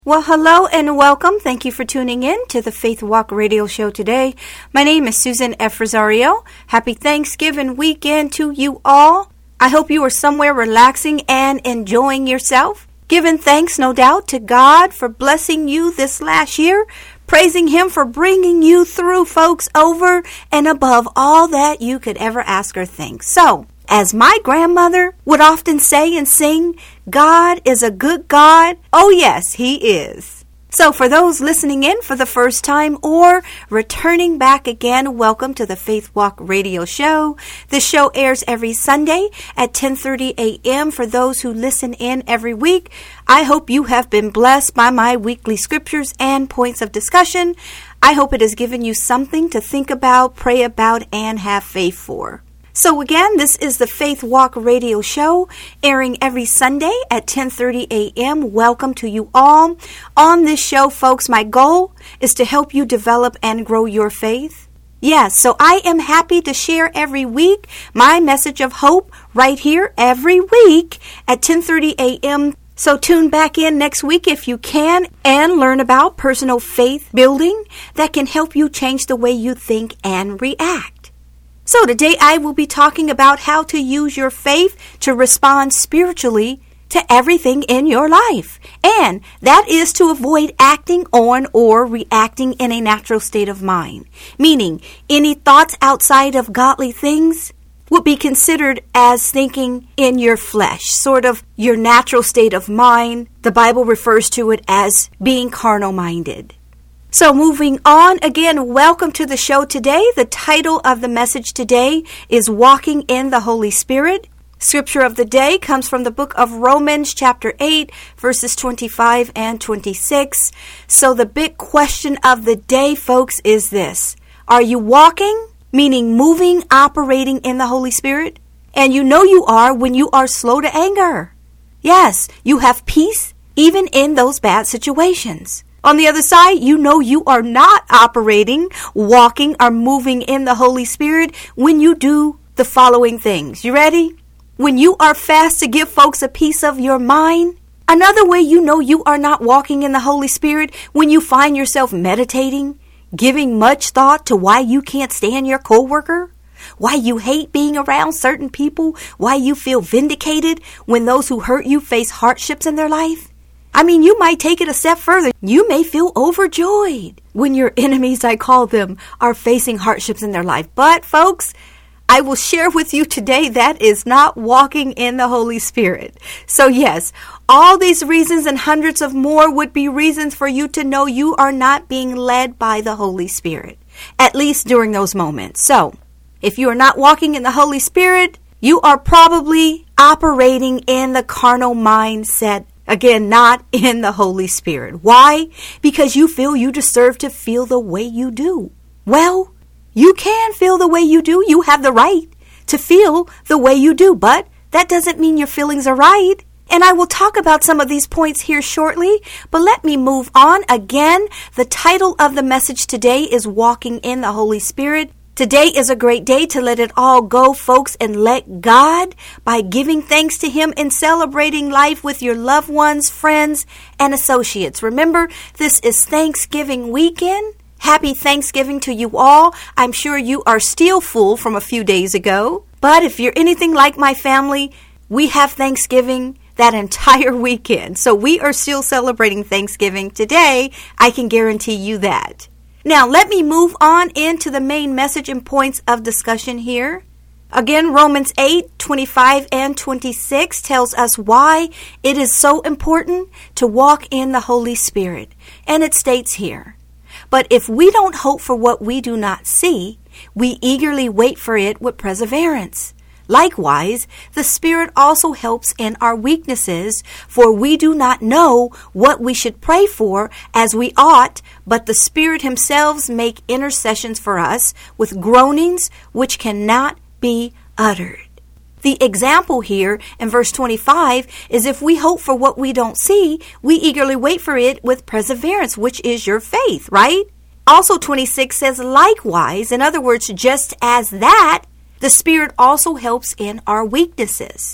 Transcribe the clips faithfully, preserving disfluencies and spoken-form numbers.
Well, hello and welcome. Thank you for tuning in to the Faith Walk radio show today. My name is Susan F. Rosario. Happy Thanksgiving weekend to you all. I hope you are somewhere relaxing and enjoying yourself. Giving thanks, no doubt, to God for blessing you this last year. Praising Him for bringing you through, folks, over and above all that you could ever ask or think. So, as my grandmother would often say and sing, God is a good God. Oh, yes, He is. So for those listening in for the first time or returning back again, welcome to the Faith Walk radio show. This show airs every Sunday at ten thirty a.m. For those who listen in every week, I hope you have been blessed by my weekly scriptures and points of discussion. I hope it has given you something to think about, pray about, and have faith for. So again, this is the Faith Walk radio show airing every Sunday at ten thirty a.m. Welcome to you all. On this show, folks, my goal is to help you develop and grow your faith. Yes, so I am happy to share every week my message of hope right here every week at ten thirty a.m. So tune back in next week if you can and learn about personal faith building that can help you change the way you think and react. So today I will be talking about how to use your faith to respond spiritually to everything in your life. And that is to avoid acting on or reacting in a natural state of mind. Meaning, any thoughts outside of godly things would be considered as thinking in your flesh, sort of your natural state of mind. The Bible refers to it as being carnal-minded. So moving on, again, welcome to the show today. The title of the message today is Walking in the Holy Spirit. Scripture of the day comes from the book of Romans chapter eight, verses twenty-five and twenty-six. So the big question of the day, folks, is this. Are you walking, meaning moving, operating in the Holy Spirit? And you know you are when you are slow to anger. Yes, you have peace even in those bad situations. On the other side, you know you are not operating, walking, or moving in the Holy Spirit when you do the following things. You ready? When you are fast to give folks a piece of your mind. Another way you know you are not walking in the Holy Spirit when you find yourself meditating, giving much thought to why you can't stand your coworker, why you hate being around certain people, why you feel vindicated when those who hurt you face hardships in their life. I mean, you might take it a step further. You may feel overjoyed when your enemies, I call them, are facing hardships in their life. But, folks, I will share with you today that is not walking in the Holy Spirit. So, yes, all these reasons and hundreds of more would be reasons for you to know you are not being led by the Holy Spirit, at least during those moments. So, if you are not walking in the Holy Spirit, you are probably operating in the carnal mindset. Again, not in the Holy Spirit. Why? Because you feel you deserve to feel the way you do. Well, you can feel the way you do. You have the right to feel the way you do, but that doesn't mean your feelings are right. And I will talk about some of these points here shortly, but let me move on. Again, the title of the message today is Walking in the Holy Spirit. Today is a great day to let it all go, folks, and let God by giving thanks to Him and celebrating life with your loved ones, friends, and associates. Remember, this is Thanksgiving weekend. Happy Thanksgiving to you all. I'm sure you are still full from a few days ago. But if you're anything like my family, we have Thanksgiving that entire weekend. So we are still celebrating Thanksgiving today. I can guarantee you that. Now, let me move on into the main message and points of discussion here. Again, Romans eight, twenty-five and twenty-six tells us why it is so important to walk in the Holy Spirit. And it states here, but if we don't hope for what we do not see, we eagerly wait for it with perseverance. Likewise, the Spirit also helps in our weaknesses, for we do not know what we should pray for as we ought, but the Spirit Himself make intercessions for us with groanings which cannot be uttered. The example here in verse twenty-five is if we hope for what we don't see, we eagerly wait for it with perseverance, which is your faith, right? Also twenty-six says likewise, in other words, just as that, the Spirit also helps in our weaknesses.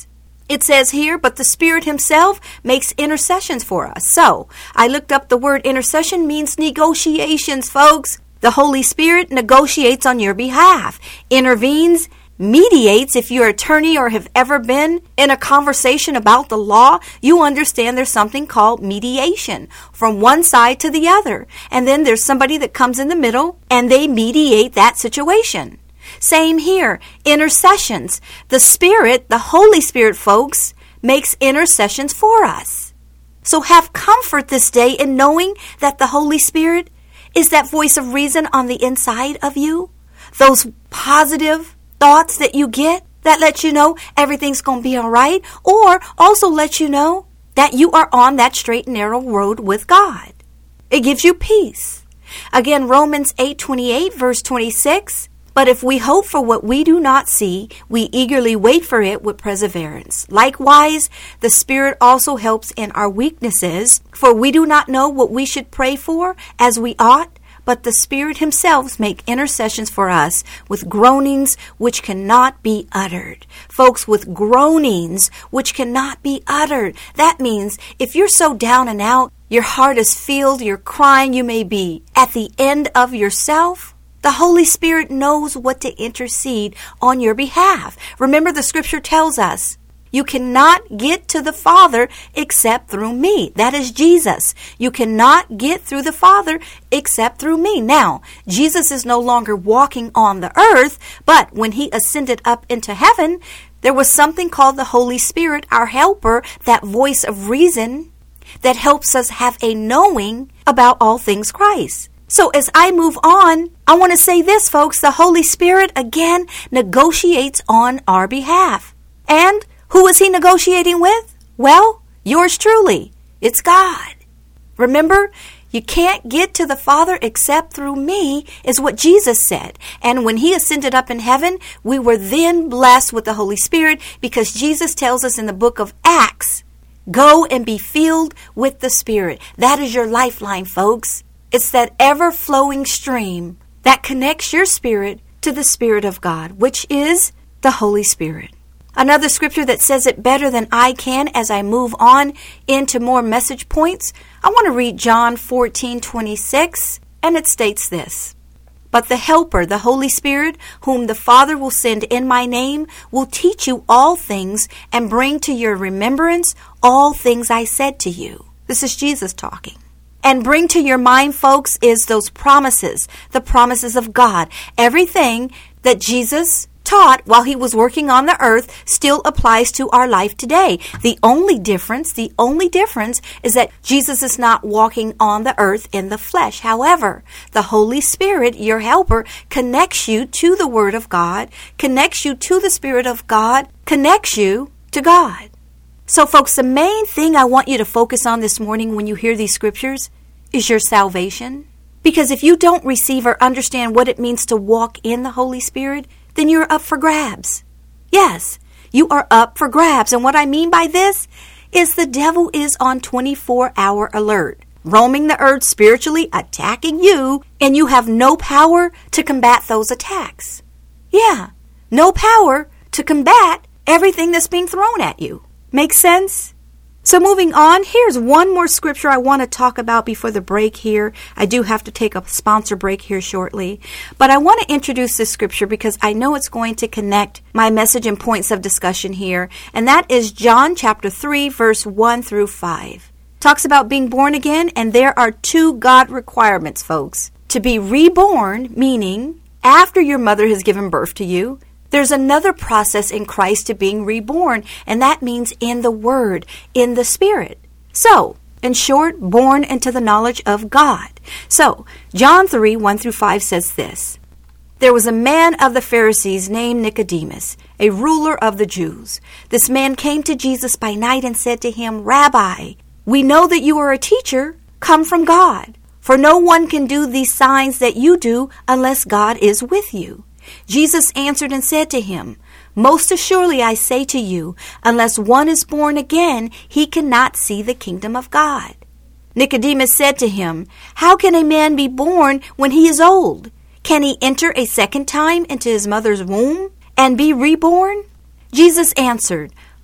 It says here, but the Spirit himself makes intercessions for us. So, I looked up the word intercession means negotiations, folks. The Holy Spirit negotiates on your behalf, intervenes, mediates. If you're an attorney or have ever been in a conversation about the law, you understand there's something called mediation from one side to the other. And then there's somebody that comes in the middle and they mediate that situation. Same here, intercessions. The Spirit, the Holy Spirit, folks, makes intercessions for us. So have comfort this day in knowing that the Holy Spirit is that voice of reason on the inside of you. Those positive thoughts that you get that let you know everything's going to be all right, or also let you know that you are on that straight and narrow road with God. It gives you peace. Again, Romans eight twenty-eight, verse twenty-six. But if we hope for what we do not see, we eagerly wait for it with perseverance. Likewise, the Spirit also helps in our weaknesses, for we do not know what we should pray for as we ought, but the Spirit himself makes intercessions for us with groanings which cannot be uttered. Folks, with groanings which cannot be uttered. That means if you're so down and out, your heart is filled, you're crying, you may be at the end of yourself, the Holy Spirit knows what to intercede on your behalf. Remember, the scripture tells us, you cannot get to the Father except through me. That is Jesus. You cannot get through the Father except through me. Now, Jesus is no longer walking on the earth, but when he ascended up into heaven, there was something called the Holy Spirit, our helper, that voice of reason that helps us have a knowing about all things Christ. So as I move on, I want to say this, folks. The Holy Spirit, again, negotiates on our behalf. And who is he negotiating with? Well, yours truly. It's God. Remember, you can't get to the Father except through me, is what Jesus said. And when he ascended up in heaven, we were then blessed with the Holy Spirit, because Jesus tells us in the book of Acts, go and be filled with the Spirit. That is your lifeline, folks. It's that ever-flowing stream that connects your spirit to the Spirit of God, which is the Holy Spirit. Another scripture that says it better than I can as I move on into more message points, I want to read John fourteen twenty-six, and it states this. But the Helper, the Holy Spirit, whom the Father will send in my name, will teach you all things and bring to your remembrance all things I said to you. This is Jesus talking. And bring to your mind, folks, is those promises, the promises of God. Everything that Jesus taught while he was working on the earth still applies to our life today. The only difference, the only difference is that Jesus is not walking on the earth in the flesh. However, the Holy Spirit, your helper, connects you to the Word of God, connects you to the Spirit of God, connects you to God. So, folks, the main thing I want you to focus on this morning when you hear these scriptures is your salvation. Because if you don't receive or understand what it means to walk in the Holy Spirit, then you're up for grabs. Yes, you are up for grabs. And what I mean by this is the devil is on twenty-four hour alert, roaming the earth spiritually, attacking you, and you have no power to combat those attacks. Yeah, no power to combat everything that's being thrown at you. Makes sense? So moving on, here's one more scripture I want to talk about before the break here. I do have to take a sponsor break here shortly. But I want to introduce this scripture because I know it's going to connect my message and points of discussion here. And that is John chapter three, verse one through five. Talks about being born again, and there are two God requirements, folks. To be reborn, meaning after your mother has given birth to you, there's another process in Christ to being reborn, and that means in the Word, in the Spirit. So, in short, born into the knowledge of God. So, John three, one through five says this. There was a man of the Pharisees named Nicodemus, a ruler of the Jews. This man came to Jesus by night and said to him, Rabbi, we know that you are a teacher come from God, for no one can do these signs that you do unless God is with you. Jesus answered and said to him, Most assuredly I say to you, unless one is born again, he cannot see the kingdom of God. Nicodemus said to him, How can a man be born when he is old? Can he enter a second time into his mother's womb and be reborn? Jesus answered,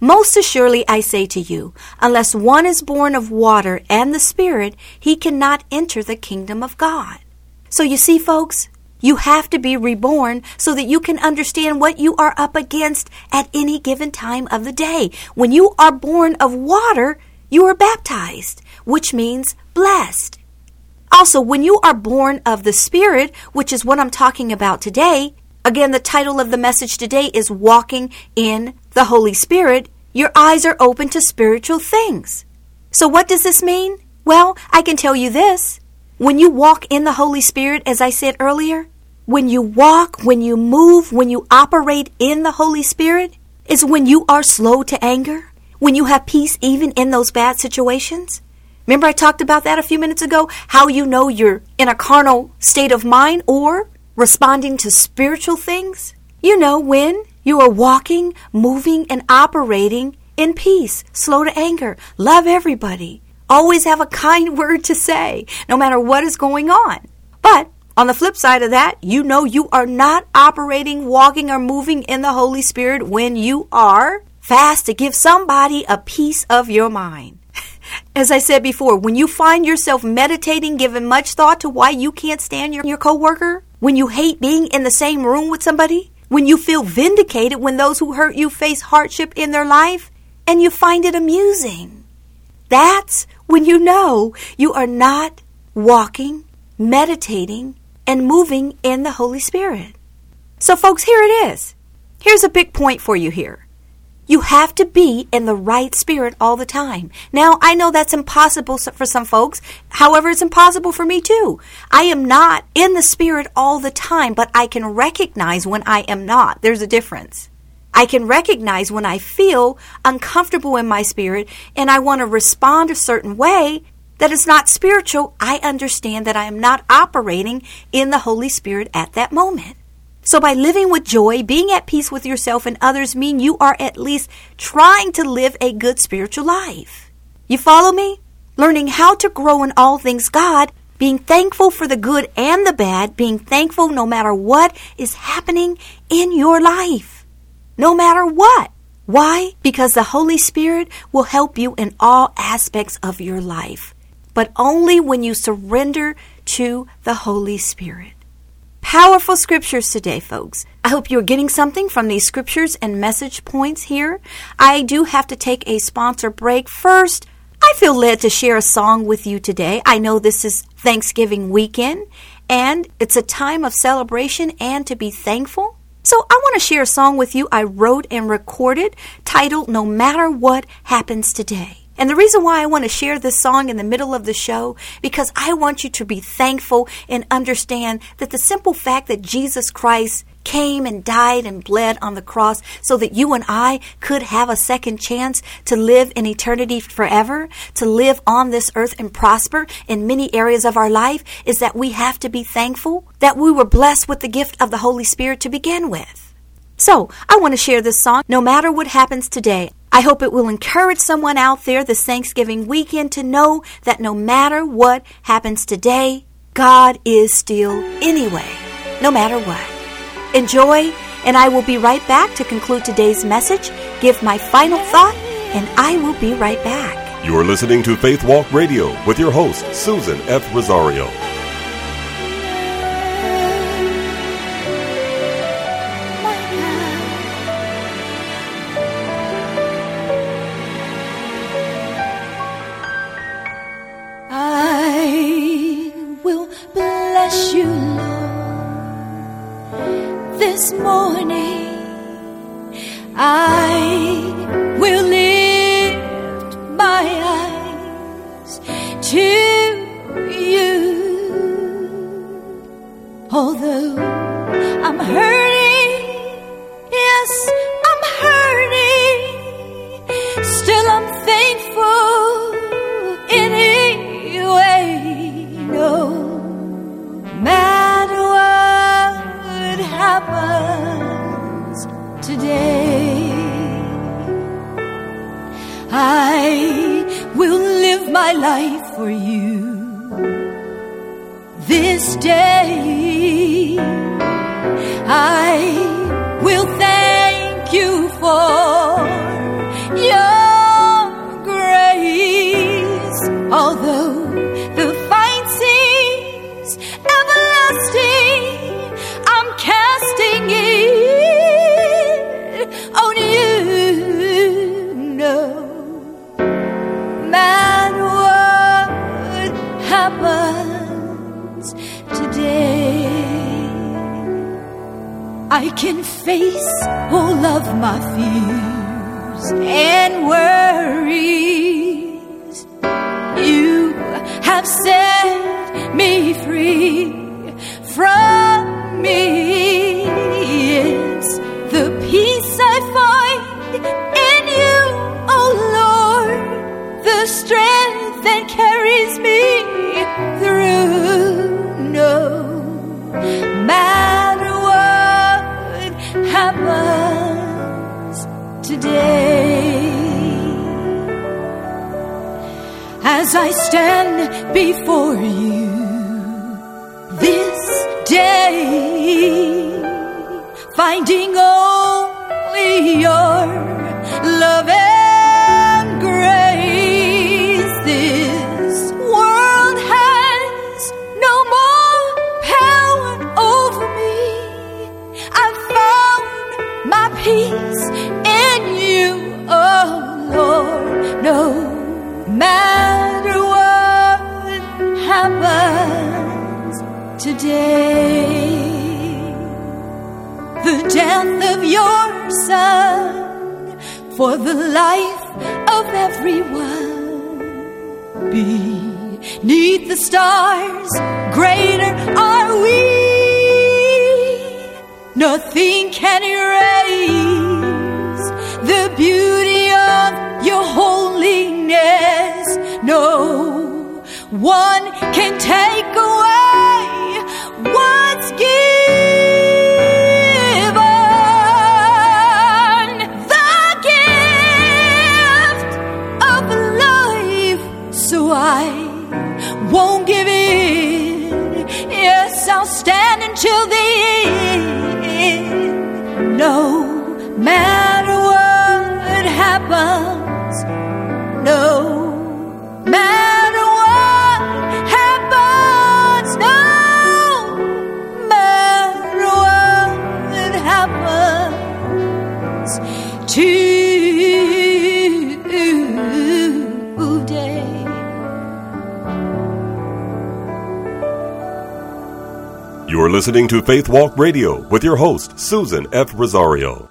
Most assuredly I say to you, unless one is born of water and the Spirit, he cannot enter the kingdom of God. So you see, folks, you have to be reborn so that you can understand what you are up against at any given time of the day. When you are born of water, you are baptized, which means blessed. Also, when you are born of the Spirit, which is what I'm talking about today, again, the title of the message today is Walking in the Holy Spirit. Your eyes are open to spiritual things. So what does this mean? Well, I can tell you this. When you walk in the Holy Spirit, as I said earlier, when you walk, when you move, when you operate in the Holy Spirit, is when you are slow to anger, when you have peace even in those bad situations. Remember I talked about that a few minutes ago, how you know you're in a carnal state of mind or responding to spiritual things? You know when you are walking, moving, and operating in peace, slow to anger, love everybody, always have a kind word to say, no matter what is going on. But on the flip side of that, you know you are not operating, walking, or moving in the Holy Spirit when you are fast to give somebody a piece of your mind. As I said before, when you find yourself meditating, giving much thought to why you can't stand your, your coworker, when you hate being in the same room with somebody, when you feel vindicated when those who hurt you face hardship in their life, and you find it amusing. That's when you know you are not walking, meditating, and moving in the Holy Spirit. So folks, here it is. Here's a big point for you here. You have to be in the right spirit all the time. Now, I know that's impossible for some folks. However, it's impossible for me too. I am not in the spirit all the time, but I can recognize when I am not. There's a difference. I can recognize when I feel uncomfortable in my spirit and I want to respond a certain way that is not spiritual. I understand that I am not operating in the Holy Spirit at that moment. So by living with joy, being at peace with yourself and others mean you are at least trying to live a good spiritual life. You follow me? Learning how to grow in all things God, being thankful for the good and the bad, being thankful no matter what is happening in your life. No matter what. Why? Because the Holy Spirit will help you in all aspects of your life, but only when you surrender to the Holy Spirit. Powerful scriptures today, folks. I hope you're getting something from these scriptures and message points here. I do have to take a sponsor break. First, I feel led to share a song with you today. I know this is Thanksgiving weekend, and it's a time of celebration and to be thankful. So I want to share a song with you I wrote and recorded titled No Matter What Happens Today. And the reason why I want to share this song in the middle of the show, because I want you to be thankful and understand that the simple fact that Jesus Christ came and died and bled on the cross so that you and I could have a second chance to live in eternity forever, to live on this earth and prosper in many areas of our life, is that we have to be thankful that we were blessed with the gift of the Holy Spirit to begin with. So I want to share this song, No Matter What Happens Today. I hope it will encourage someone out there this Thanksgiving weekend to know that no matter what happens today, God is still anyway, no matter what. Enjoy, and I will be right back to conclude today's message, give my final thought, and I will be right back. You're listening to Faith Walk Radio with your host, Susan F. Rosario. This morning I will lift my eyes to you. Although I'm hurting, yes, I'm hurting, still I'm thankful anyway. No matter what happens today, I will live my life for you. This day I will thank you for happens today. I can face all of my fears and worries. You have set me free from me. It's the peace I find in you, oh Lord, the strength that carries me through. No matter what happens today, as I stand before you this day, finding only your love and grace. This world has no more power over me. I've found my peace in you, oh Lord. No matter what happens today, the death of your son for the life of everyone. Beneath the stars, greater are we. Nothing can erase the beauty of your holiness. No one can take away what's given. The gift of life, so I won't give in. Yes, I'll stand until the end. No matter what happens, no matter what happens, no matter what happens today. You are listening to Faith Walk Radio with your host, Susan F. Rosario.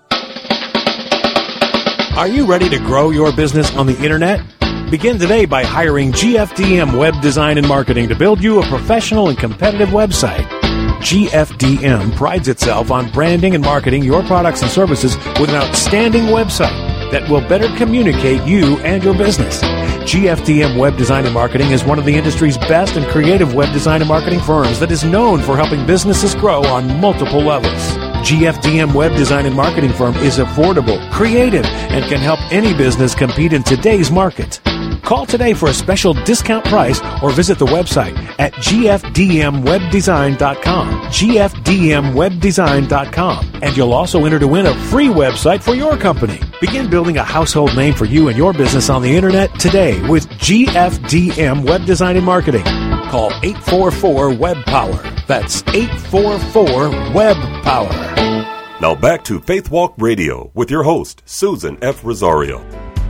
Are you ready to grow your business on the internet? Begin today by hiring G F D M Web Design and Marketing to build you a professional and competitive website. G F D M prides itself on branding and marketing your products and services with an outstanding website that will better communicate you and your business. G F D M Web Design and Marketing is one of the industry's best and creative web design and marketing firms that is known for helping businesses grow on multiple levels. G F D M Web Design and Marketing firm is affordable, creative, and can help any business compete in today's market. Call today for a special discount price or visit the website at g f d m web design dot com, g f d m web design dot com, and you'll also enter to win a free website for your company. Begin building a household name for you and your business on the internet today with G F D M Web Design and Marketing. Call eight four four web power. That's eight four four web power. Now back to Faith Walk Radio with your host, Susan F. Rosario.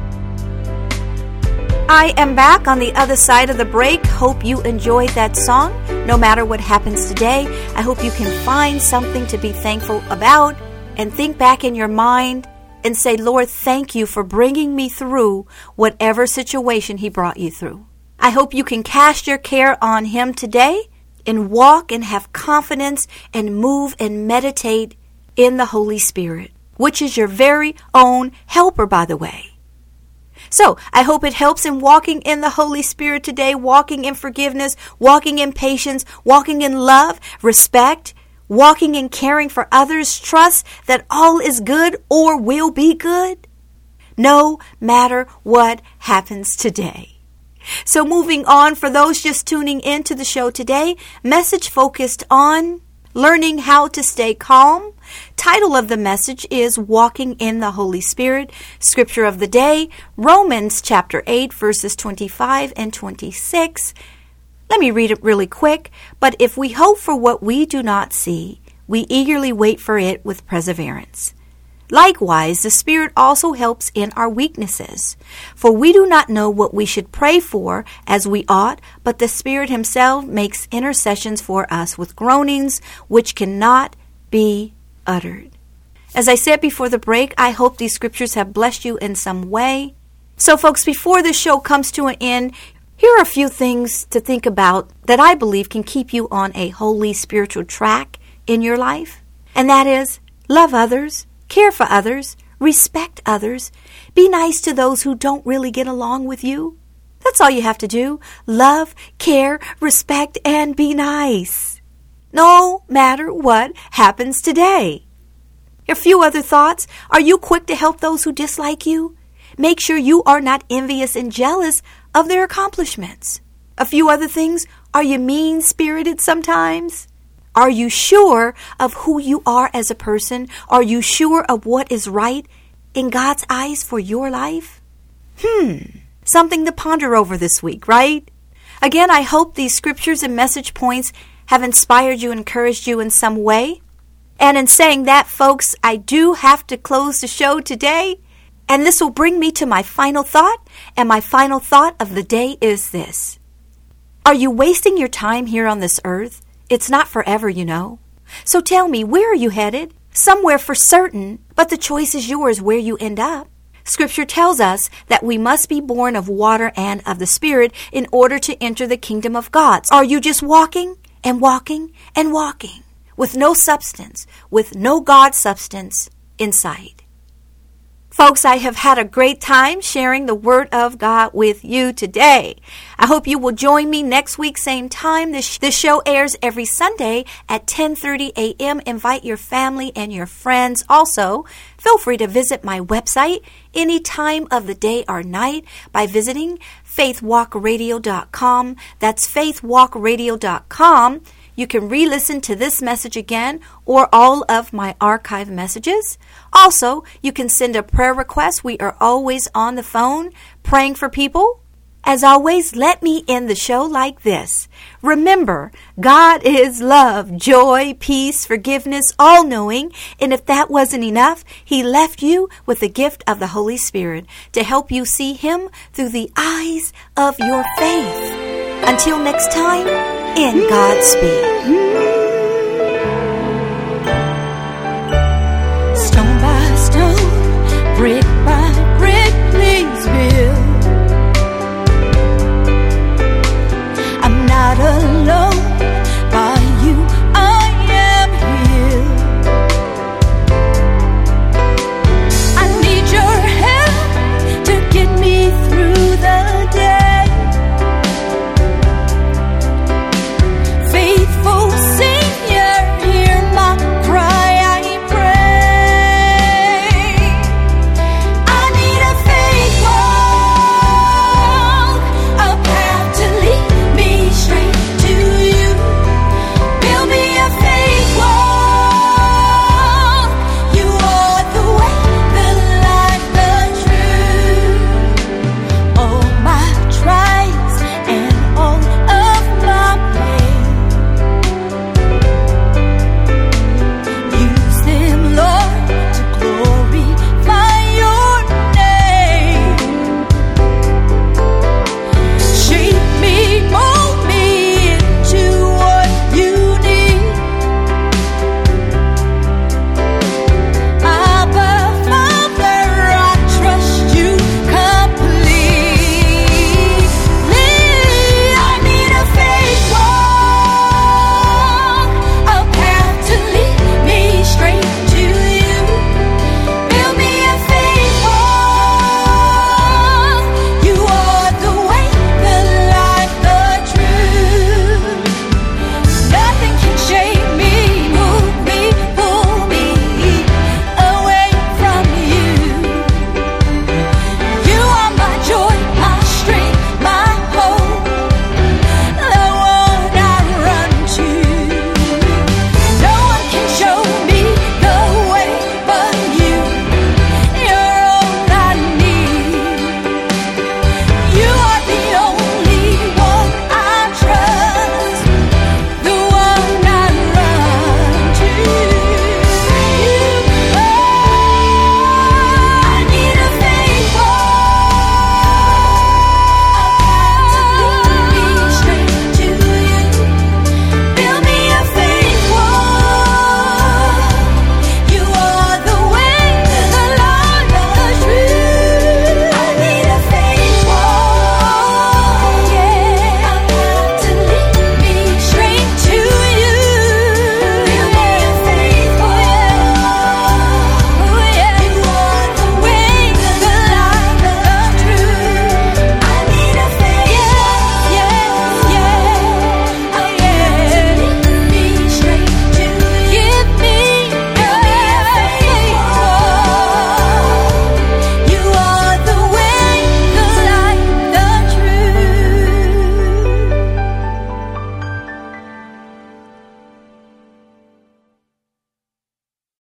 I am back on the other side of the break. Hope you enjoyed that song. No matter what happens today, I hope you can find something to be thankful about and think back in your mind and say, Lord, thank you for bringing me through whatever situation He brought you through. I hope you can cast your care on Him today and walk and have confidence and move and meditate in the Holy Spirit, which is your very own helper, by the way. So I hope it helps in walking in the Holy Spirit today, walking in forgiveness, walking in patience, walking in love, respect, walking in caring for others, trust that all is good or will be good, no matter what happens today. So moving on, for those just tuning into the show today, message focused on learning how to stay calm. Title of the message is Walking in the Holy Spirit. Scripture of the day, Romans chapter eight, verses twenty-five and twenty-six. Let me read it really quick. But if we hope for what we do not see, we eagerly wait for it with perseverance. Likewise, the Spirit also helps in our weaknesses. For we do not know what we should pray for as we ought, but the Spirit himself makes intercessions for us with groanings which cannot be uttered. As I said before the break, I hope these scriptures have blessed you in some way. So folks, before the show comes to an end, here are a few things to think about that I believe can keep you on a holy spiritual track in your life. And that is, love others, care for others, respect others, be nice to those who don't really get along with you. That's all you have to do. Love, care, respect, and be nice. No matter what happens today. A few other thoughts. Are you quick to help those who dislike you? Make sure you are not envious and jealous of their accomplishments. A few other things. Are you mean-spirited sometimes? Are you sure of who you are as a person? Are you sure of what is right in God's eyes for your life? Hmm, something to ponder over this week, right? Again, I hope these scriptures and message points have inspired you, encouraged you in some way. And in saying that, folks, I do have to close the show today. And this will bring me to my final thought. And my final thought of the day is this. Are you wasting your time here on this earth? It's not forever, you know. So tell me, where are you headed? Somewhere for certain, but the choice is yours where you end up. Scripture tells us that we must be born of water and of the Spirit in order to enter the kingdom of God. Are you just walking and walking and walking with no substance, with no God substance inside? Folks, I have had a great time sharing the Word of God with you today. I hope you will join me next week, same time. This, this show airs every Sunday at ten thirty a.m. Invite your family and your friends. Also, feel free to visit my website any time of the day or night by visiting faith walk radio dot com. That's faith walk radio dot com. You can re-listen to this message again or all of my archive messages. Also, you can send a prayer request. We are always on the phone praying for people. As always, let me end the show like this. Remember, God is love, joy, peace, forgiveness, all-knowing. And if that wasn't enough, He left you with the gift of the Holy Spirit to help you see Him through the eyes of your faith. Until next time, in Godspeed.